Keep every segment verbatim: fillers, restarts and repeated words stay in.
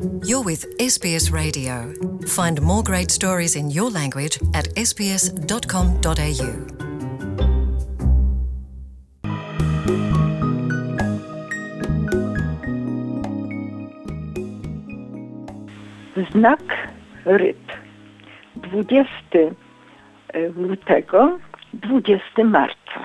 You're with S B S Radio. Find more great stories in your language at s b s dot com dot a u. Znak ryb. dwudziestego lutego, dwudziestego marca.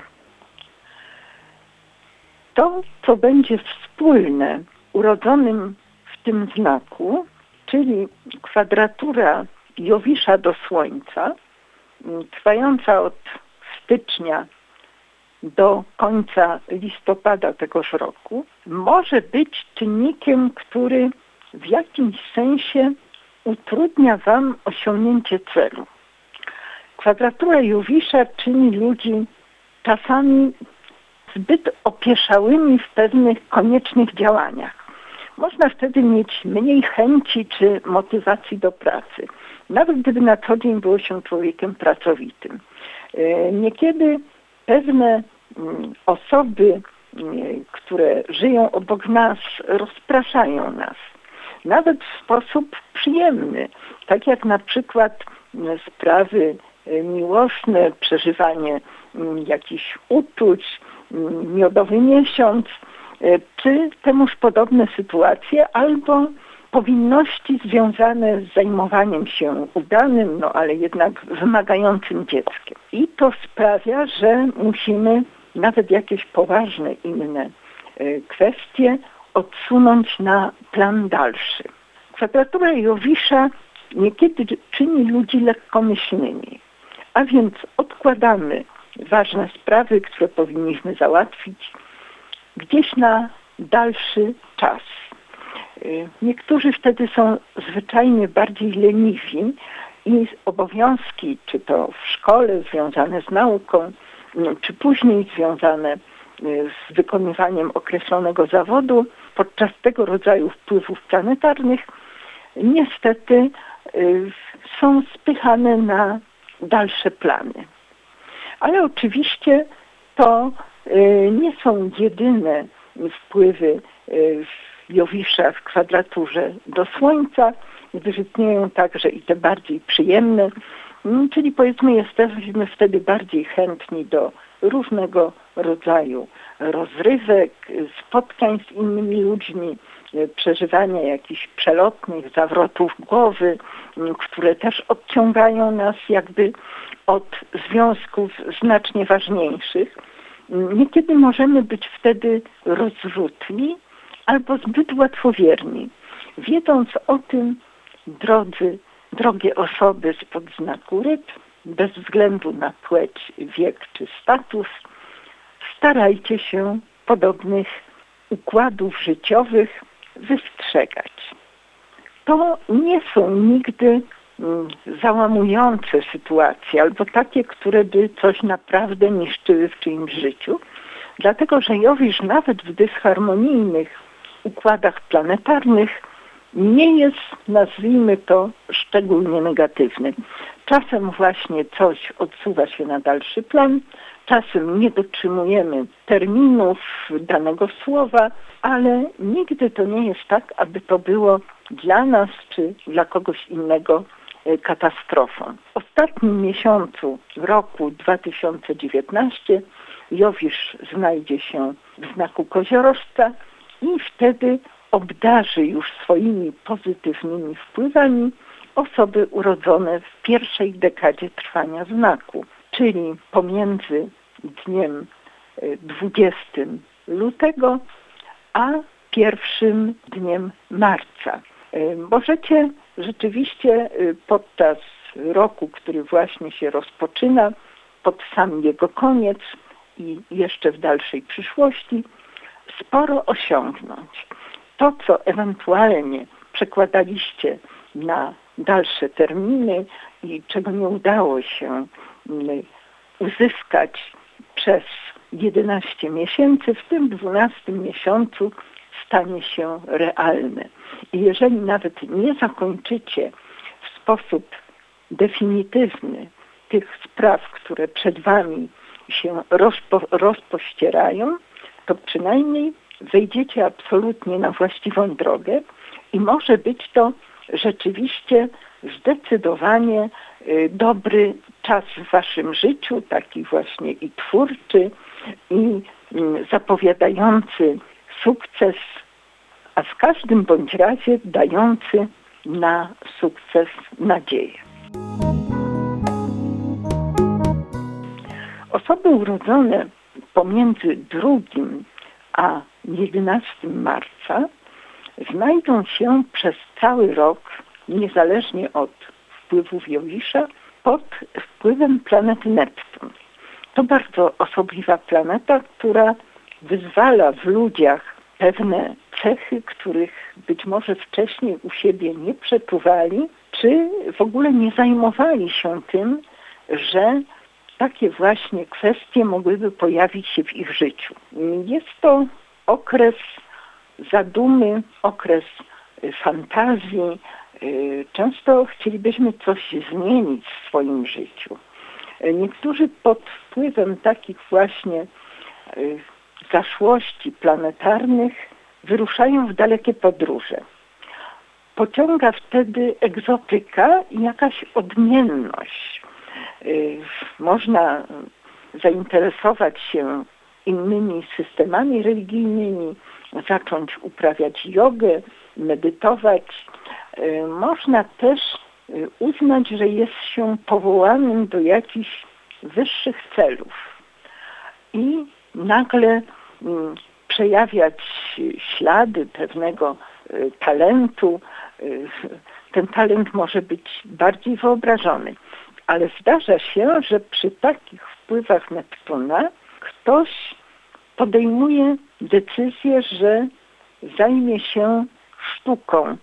To, co będzie wspólne urodzonym w tym znaku, czyli kwadratura Jowisza do Słońca, trwająca od stycznia do końca listopada tegoż roku, może być czynnikiem, który w jakimś sensie utrudnia Wam osiągnięcie celu. Kwadratura Jowisza czyni ludzi czasami zbyt opieszałymi w pewnych koniecznych działaniach. Można wtedy mieć mniej chęci czy motywacji do pracy, nawet gdyby na co dzień było się człowiekiem pracowitym. Niekiedy pewne osoby, które żyją obok nas, rozpraszają nas. Nawet w sposób przyjemny, tak jak na przykład sprawy miłosne, przeżywanie jakichś uczuć, miodowy miesiąc, czy temuż podobne sytuacje, albo powinności związane z zajmowaniem się udanym, no ale jednak wymagającym dzieckiem. I to sprawia, że musimy nawet jakieś poważne inne kwestie odsunąć na plan dalszy. Kwadratura Jowisza niekiedy czyni ludzi lekkomyślnymi, a więc odkładamy ważne sprawy, które powinniśmy załatwić, gdzieś na dalszy czas. Niektórzy wtedy są zwyczajnie bardziej leniwi i obowiązki, czy to w szkole związane z nauką, czy później związane z wykonywaniem określonego zawodu, podczas tego rodzaju wpływów planetarnych, niestety są spychane na dalsze plany. Ale oczywiście to nie są jedyne wpływy Jowisza w kwadraturze do Słońca. Wyrzutnieją także i te bardziej przyjemne, czyli powiedzmy jesteśmy wtedy bardziej chętni do różnego rodzaju rozrywek, spotkań z innymi ludźmi, przeżywania jakichś przelotnych zawrotów głowy, które też odciągają nas jakby od związków znacznie ważniejszych. Niekiedy możemy być wtedy rozrzutni albo zbyt łatwowierni. Wiedząc o tym, drodzy, drogie osoby spod znaku ryb, bez względu na płeć, wiek czy status, starajcie się podobnych układów życiowych wystrzegać. To nie są nigdy załamujące sytuacje albo takie, które by coś naprawdę niszczyły w czyimś życiu, dlatego że Jowisz nawet w dysharmonijnych układach planetarnych nie jest, nazwijmy to, szczególnie negatywny. Czasem właśnie coś odsuwa się na dalszy plan, czasem nie dotrzymujemy terminów danego słowa, ale nigdy to nie jest tak, aby to było dla nas czy dla kogoś innego katastrofą. W ostatnim miesiącu roku dwa tysiące dziewiętnastym Jowisz znajdzie się w znaku koziorożca i wtedy obdarzy już swoimi pozytywnymi wpływami osoby urodzone w pierwszej dekadzie trwania znaku, czyli pomiędzy dniem dwudziestego lutego a pierwszym dniem marca. Możecie rzeczywiście podczas roku, który właśnie się rozpoczyna, pod sam jego koniec i jeszcze w dalszej przyszłości, sporo osiągnąć. To, co ewentualnie przekładaliście na dalsze terminy i czego nie udało się uzyskać przez jedenaście miesięcy, w tym dwunastym miesiącu stanie się realne. I jeżeli nawet nie zakończycie w sposób definitywny tych spraw, które przed Wami się rozpo, rozpościerają, to przynajmniej wejdziecie absolutnie na właściwą drogę I może być to rzeczywiście zdecydowanie dobry czas w waszym życiu, taki właśnie i twórczy, i zapowiadający sukces, a w każdym bądź razie dający na sukces nadzieję. Osoby urodzone pomiędzy drugim a jedenastego marca znajdą się przez cały rok, niezależnie od wpływów Jowisza, pod wpływem planety Neptun. To bardzo osobliwa planeta, która wyzwala w ludziach pewne cechy, których być może wcześniej u siebie nie przeczuwali, czy w ogóle nie zajmowali się tym, że takie właśnie kwestie mogłyby pojawić się w ich życiu. Jest to okres zadumy, okres fantazji. Często chcielibyśmy coś zmienić w swoim życiu. Niektórzy pod wpływem takich właśnie zaszłości planetarnych wyruszają w dalekie podróże. Pociąga wtedy egzotyka i jakaś odmienność. Można zainteresować się innymi systemami religijnymi, zacząć uprawiać jogę, medytować. Można też uznać, że jest się powołanym do jakichś wyższych celów i nagle przejawiać ślady pewnego talentu. Ten talent może być bardziej wyobrażony, ale zdarza się, że przy takich wpływach Neptuna ktoś podejmuje decyzję, że zajmie się sztuką,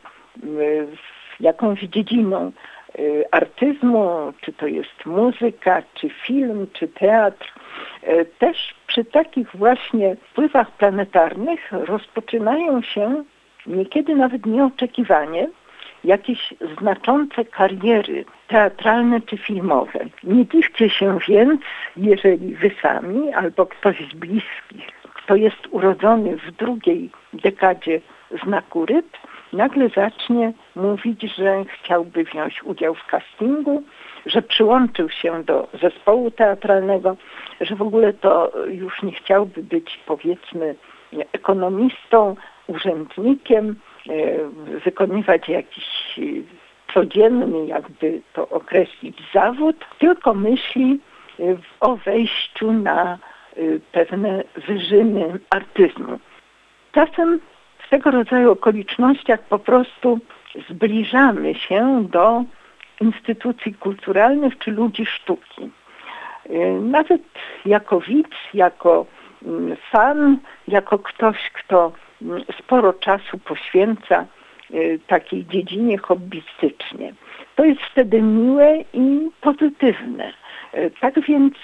jakąś dziedziną artyzmu, czy to jest muzyka, czy film, czy teatr. Też przy takich właśnie wpływach planetarnych rozpoczynają się niekiedy nawet nieoczekiwanie jakieś znaczące kariery teatralne czy filmowe. Nie dziwcie się więc, jeżeli wy sami albo ktoś z bliskich, kto jest urodzony w drugiej dekadzie znaku ryb, nagle zacznie mówić, że chciałby wziąć udział w castingu, że przyłączył się do zespołu teatralnego, że w ogóle to już nie chciałby być, powiedzmy, ekonomistą, urzędnikiem, wykonywać jakiś codzienny, jakby to określić, zawód, tylko myśli o wejściu na pewne wyżyny artyzmu. Czasem w tego rodzaju okolicznościach po prostu zbliżamy się do instytucji kulturalnych czy ludzi sztuki. Nawet jako widz, jako fan, jako ktoś, kto sporo czasu poświęca takiej dziedzinie hobbystycznie. To jest wtedy miłe i pozytywne. Tak więc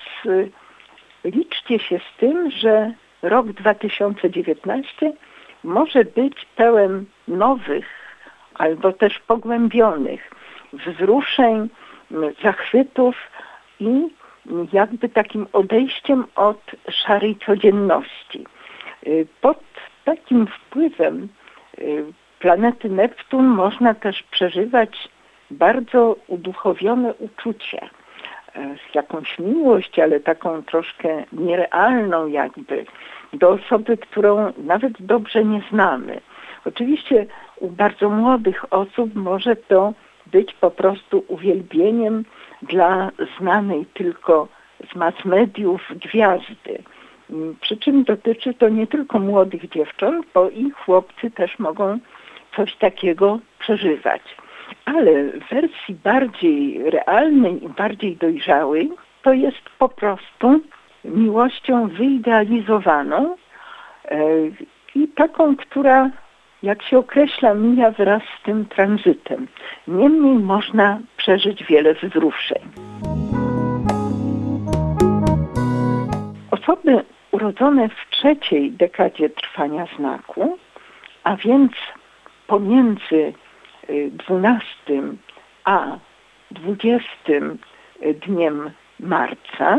liczcie się z tym, że rok dwa tysiące dziewiętnasty może być pełen nowych albo też pogłębionych wzruszeń, zachwytów i jakby takim odejściem od szarej codzienności. Pod takim wpływem planety Neptun można też przeżywać bardzo uduchowione uczucia. Jakąś miłość, ale taką troszkę nierealną jakby, do osoby, którą nawet dobrze nie znamy. Oczywiście u bardzo młodych osób może to być po prostu uwielbieniem dla znanej tylko z mass mediów gwiazdy. Przy czym dotyczy to nie tylko młodych dziewcząt, bo i chłopcy też mogą coś takiego przeżywać. Ale w wersji bardziej realnej i bardziej dojrzałej to jest po prostu miłością wyidealizowaną i taką, która, jak się określa, mija wraz z tym tranzytem. Niemniej można przeżyć wiele wzruszeń. Osoby urodzone w trzeciej dekadzie trwania znaku, a więc pomiędzy dwunastym a dwudziestym dniem marca,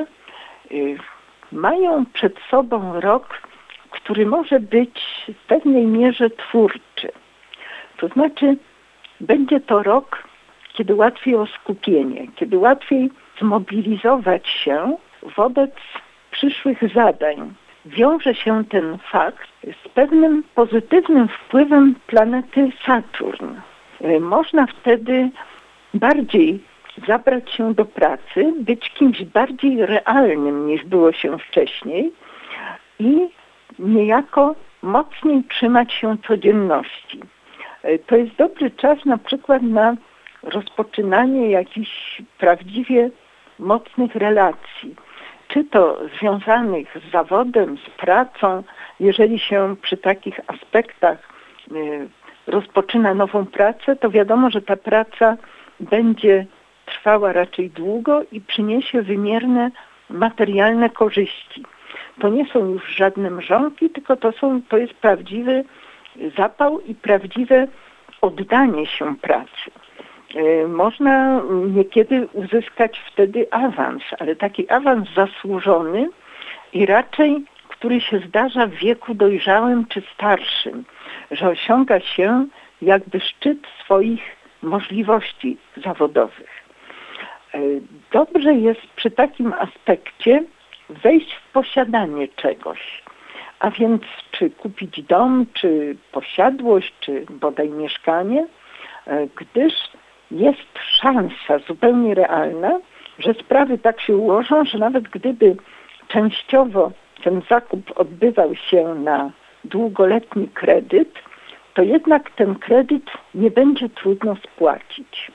mają przed sobą rok, który może być w pewnej mierze twórczy. To znaczy będzie to rok, kiedy łatwiej o skupienie, kiedy łatwiej zmobilizować się wobec przyszłych zadań. Wiąże się ten fakt z pewnym pozytywnym wpływem planety Saturn. Można wtedy bardziej zabrać się do pracy, być kimś bardziej realnym niż było się wcześniej i niejako mocniej trzymać się codzienności. To jest dobry czas na przykład na rozpoczynanie jakichś prawdziwie mocnych relacji. Czy to związanych z zawodem, z pracą, jeżeli się przy takich aspektach y, rozpoczyna nową pracę, to wiadomo, że ta praca będzie trwała raczej długo i przyniesie wymierne materialne korzyści. To nie są już żadne mrzonki, tylko to, są, to jest prawdziwy zapał i prawdziwe oddanie się pracy. Można niekiedy uzyskać wtedy awans, ale taki awans zasłużony i raczej, który się zdarza w wieku dojrzałym czy starszym, że osiąga się jakby szczyt swoich możliwości zawodowych. Dobrze jest przy takim aspekcie wejść w posiadanie czegoś, a więc czy kupić dom, czy posiadłość, czy bodaj mieszkanie, gdyż jest szansa zupełnie realna, że sprawy tak się ułożą, że nawet gdyby częściowo ten zakup odbywał się na długoletni kredyt, to jednak ten kredyt nie będzie trudno spłacić.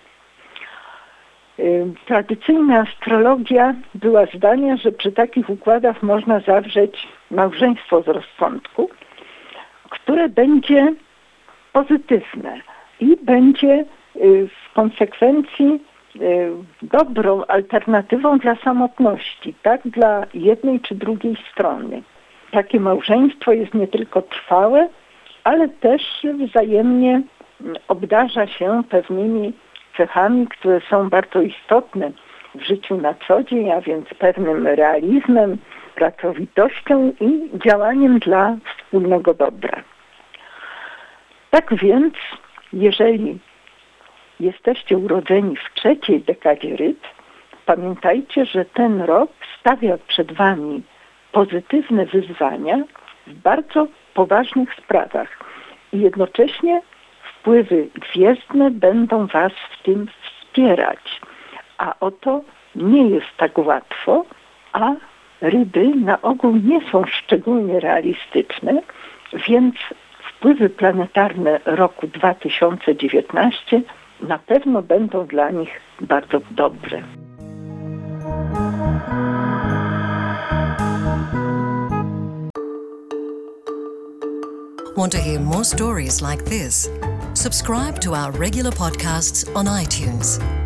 Tradycyjna astrologia była zdania, że przy takich układach można zawrzeć małżeństwo z rozsądku, które będzie pozytywne i będzie w konsekwencji dobrą alternatywą dla samotności, tak dla jednej czy drugiej strony. Takie małżeństwo jest nie tylko trwałe, ale też wzajemnie obdarza się pewnymi cechami, które są bardzo istotne w życiu na co dzień, a więc pewnym realizmem, pracowitością i działaniem dla wspólnego dobra. Tak więc, jeżeli jesteście urodzeni w trzeciej dekadzie Ryb, pamiętajcie, że ten rok stawia przed wami pozytywne wyzwania w bardzo poważnych sprawach i jednocześnie wpływy gwiezdne będą was w tym wspierać. A oto nie jest tak łatwo, a ryby na ogół nie są szczególnie realistyczne, więc wpływy planetarne roku dwa tysiące dziewiętnastego na pewno będą dla nich bardzo dobre. Want to hear more stories like this? Subscribe to our regular podcasts on iTunes.